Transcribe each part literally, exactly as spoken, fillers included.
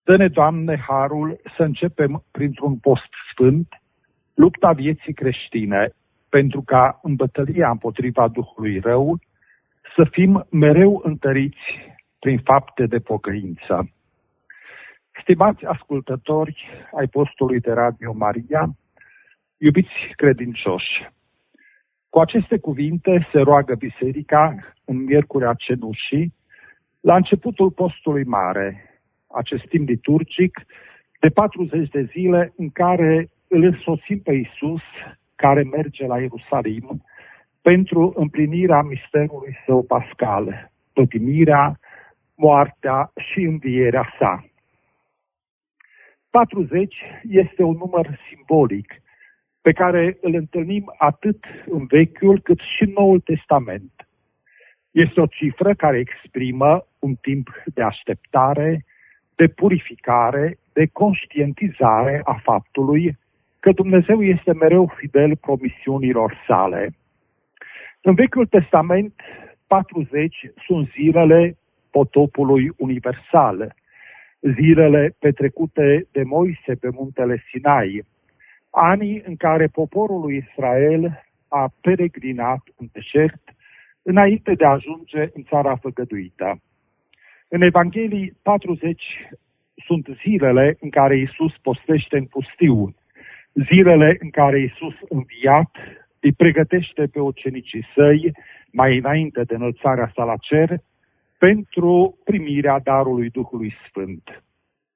Dă-ne, Doamne, harul să începem printr-un post sfânt lupta vieții creștine, pentru ca în bătălia împotriva Duhului rău să fim mereu întăriți prin fapte de pocăință. Stimați ascultători ai postului de Radio Maria, iubiți credincioși, cu aceste cuvinte se roagă Biserica în Miercurea Cenușii, la începutul postului mare, acest timp liturgic de patruzeci de zile în care îl însoțim pe Iisus, care merge la Ierusalim pentru împlinirea misterului său pascal, pătimirea, moartea și învierea sa. patruzeci este un număr simbolic pe care îl întâlnim atât în Vechiul cât și în Noul Testament. Este o cifră care exprimă un timp de așteptare, de purificare, de conștientizare a faptului că Dumnezeu este mereu fidel promisiunilor sale. În Vechiul Testament, patruzeci sunt zilele potopului universal, zilele petrecute de Moise pe muntele Sinai, anii în care poporul lui Israel a peregrinat în deșert înainte de a ajunge în țara făgăduită. În Evanghelii, patruzeci sunt zilele în care Iisus postește în pustiu, zilele în care Iisus înviat îi pregătește pe ucenicii săi, mai înainte de înălțarea sa la cer, pentru primirea darului Duhului Sfânt.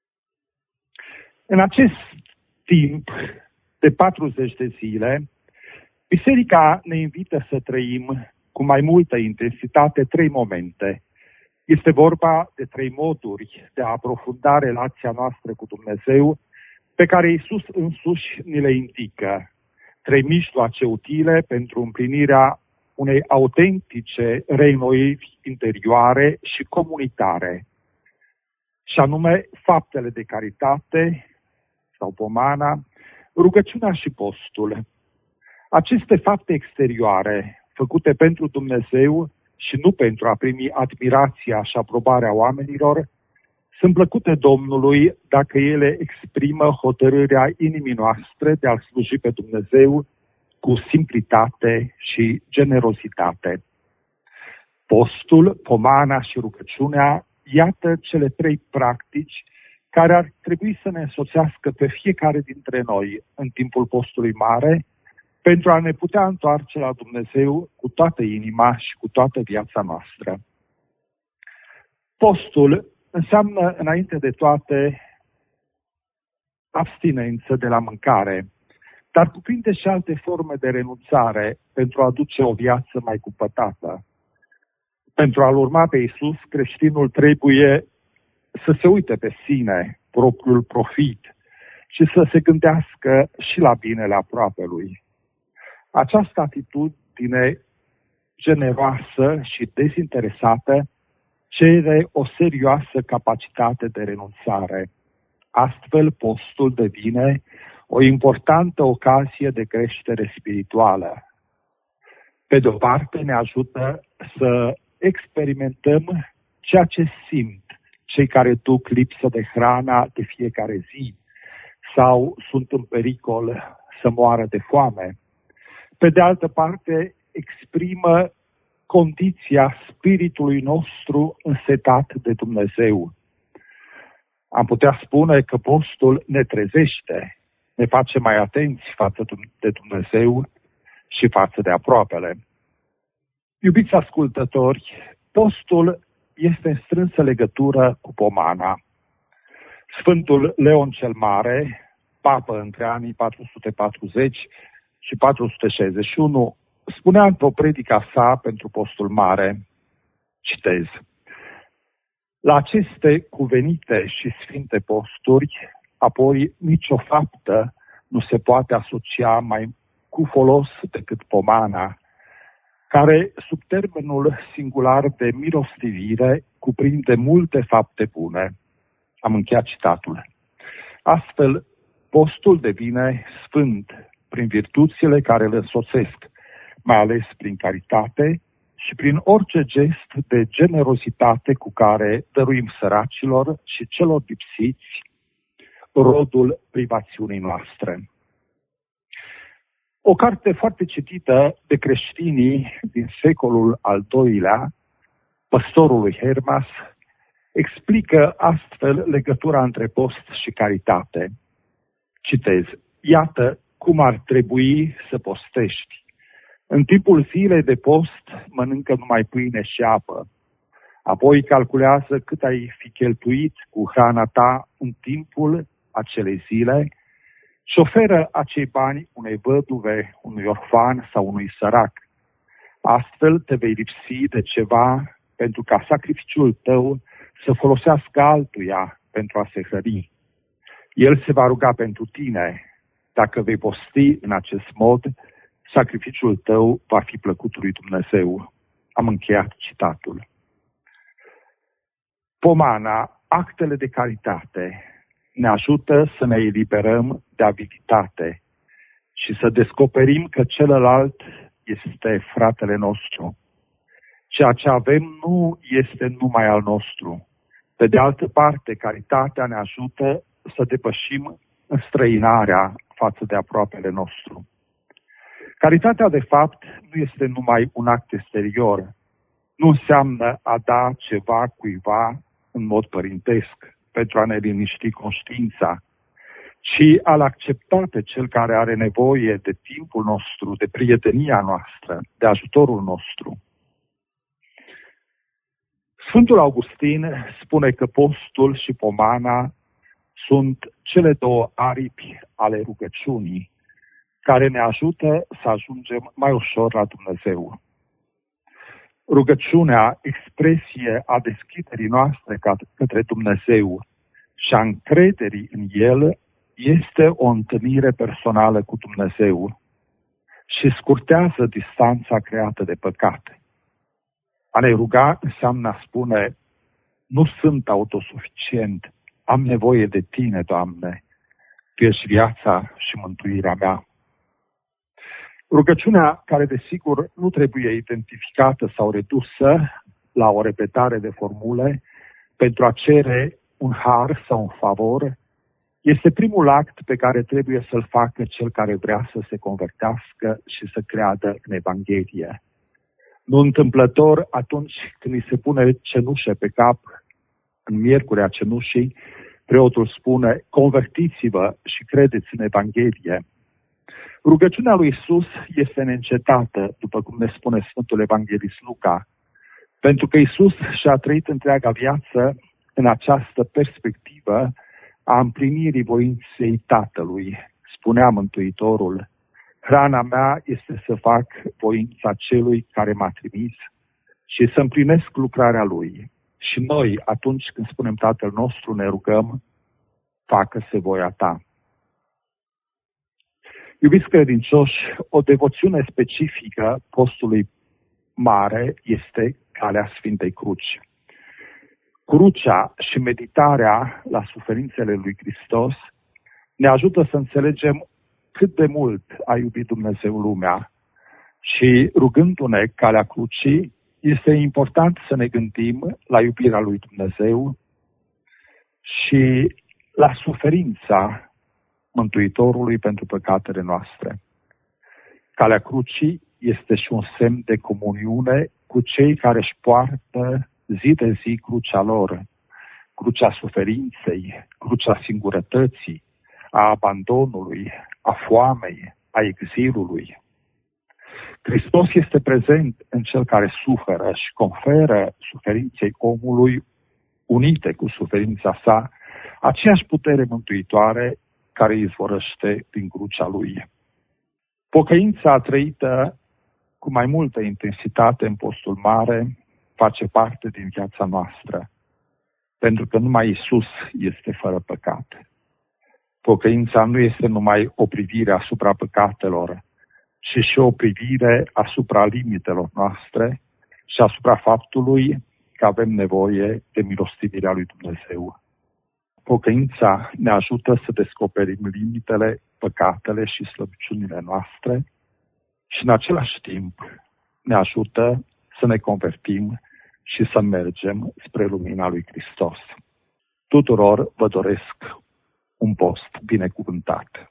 În acest timp de patruzeci de zile, Biserica ne invită să trăim cu mai multă intensitate trei momente. Este vorba de trei moduri de a aprofunda relația noastră cu Dumnezeu, pe care Iisus însuși ni le indică. Trei mijloace utile pentru împlinirea unei autentice reînnoiri interioare și comunitare, și anume faptele de caritate sau pomana, rugăciunea și postul. Aceste fapte exterioare, făcute pentru Dumnezeu și nu pentru a primi admirația și aprobarea oamenilor, sunt plăcute Domnului dacă ele exprimă hotărârea inimii noastre de a sluji pe Dumnezeu cu simplitate și generozitate. Postul, pomana și rugăciunea, iată cele trei practici care ar trebui să ne însoțească pe fiecare dintre noi în timpul postului mare, pentru a ne putea întoarce la Dumnezeu cu toată inima și cu toată viața noastră. Postul înseamnă, înainte de toate, abstinență de la mâncare, dar cuprinde și alte forme de renunțare pentru a duce o viață mai cupătată. Pentru a-L urma pe Iisus, creștinul trebuie să se uite pe sine, propriul profit, și să se gândească și la binele aproapelui. Această atitudine generoasă și dezinteresată cere o serioasă capacitate de renunțare. Astfel, postul devine o importantă ocazie de creștere spirituală. Pe de o parte, ne ajută să experimentăm ceea ce simt cei care duc lipsă de hrana de fiecare zi sau sunt în pericol să moară de foame. Pe de altă parte, exprimă condiția spiritului nostru însetat de Dumnezeu. Am putea spune că postul ne trezește, ne face mai atenți față de Dumnezeu și față de aproapele. Iubiți ascultători, postul este în strânsă legătură cu pomana. Sfântul Leon cel Mare, papă între anii patru sute patruzeci și patru sute șaizeci și unu, spunea într-o predica sa pentru postul mare, citez: la aceste cuvenite și sfinte posturi, apoi nicio faptă nu se poate asocia mai cu folos decât pomana, care, sub termenul singular de milostivire, cuprinde multe fapte bune. Am încheiat citatul. Astfel, postul devine sfânt prin virtuțile care îl însoțesc, mai ales prin caritate și prin orice gest de generozitate cu care dăruim săracilor și celor lipsiți rodul privațiunii noastre. O carte foarte citită de creștinii din secolul al doilea, Păstorului Hermas, explică astfel legătura între post și caritate. Citez: iată cum ar trebui să postești. În timpul zilei de post mănâncă numai pâine și apă. Apoi calculează cât ai fi cheltuit cu hrana ta în timpul acelei zile și oferă acei bani unei văduve, unui orfan sau unui sărac. Astfel te vei lipsi de ceva pentru ca sacrificiul tău să folosească altuia pentru a se hrăni. El se va ruga pentru tine. Dacă vei posti în acest mod, sacrificiul tău va fi plăcut lui Dumnezeu. Am încheiat citatul. Pomana, actele de caritate, ne ajută să ne eliberăm de aviditate și să descoperim că celălalt este fratele nostru. Ceea ce avem nu este numai al nostru. Pe de altă parte, caritatea ne ajută să depășim înstrăinarea față de aproapele nostru. Caritatea, de fapt, nu este numai un act exterior. Nu înseamnă a da ceva cuiva în mod părintesc, pentru a ne liniști conștiința, ci a-l accepta pe cel care are nevoie de timpul nostru, de prietenia noastră, de ajutorul nostru. Sfântul Augustin spune că postul și pomana sunt cele două aripi ale rugăciunii, care ne ajută să ajungem mai ușor la Dumnezeu. Rugăciunea, expresie a deschiderii noastre către Dumnezeu și a încrederii în El, este o întâlnire personală cu Dumnezeu și scurtează distanța creată de păcate. A ne ruga înseamnă a spune: nu sunt autosuficient, am nevoie de Tine, Doamne, Tu ești viața și mântuirea mea. Rugăciunea, care desigur nu trebuie identificată sau redusă la o repetare de formule pentru a cere un har sau un favor, este primul act pe care trebuie să-l facă cel care vrea să se convertească și să creadă în Evanghelie. Nu întâmplător, atunci când îi se pune cenușă pe cap, în miercurea cenușii, preotul spune: convertiți-vă și credeți în Evanghelie. Rugăciunea lui Iisus este neîncetată, după cum ne spune Sfântul Evanghelist Luca, pentru că Iisus și-a trăit întreaga viață în această perspectivă a împlinirii voinței Tatălui. Spunea Mântuitorul: hrana mea este să fac voința celui care m-a trimis și să împlinesc lucrarea Lui. Și noi, atunci când spunem Tatăl nostru, ne rugăm: facă-se voia Ta. Iubiți credincioși, o devoțiune specifică postului mare este calea Sfintei Cruci. Crucea și meditarea la suferințele lui Hristos ne ajută să înțelegem cât de mult a iubit Dumnezeu lumea și, rugându-ne calea crucii, este important să ne gândim la iubirea lui Dumnezeu și la suferința Mântuitorului pentru păcatele noastre. Calea crucii este și un semn de comuniune cu cei care își poartă zi de zi crucea lor, crucea suferinței, crucea singurătății, a abandonului, a foamei, a exilului. Hristos este prezent în cel care suferă și conferă suferinței omului, unite cu suferința sa, aceeași putere mântuitoare care izvorăște din crucea Lui. Pocăința trăită cu mai multă intensitate în postul mare face parte din viața noastră, pentru că numai Iisus este fără păcat. Pocăința nu este numai o privire asupra păcatelor, ci și o privire asupra limitelor noastre și asupra faptului că avem nevoie de milostivirea lui Dumnezeu. Pocăința ne ajută să descoperim limitele, păcatele și slăbiciunile noastre și în același timp ne ajută să ne convertim și să mergem spre lumina lui Hristos. Tuturor vă doresc un post binecuvântat.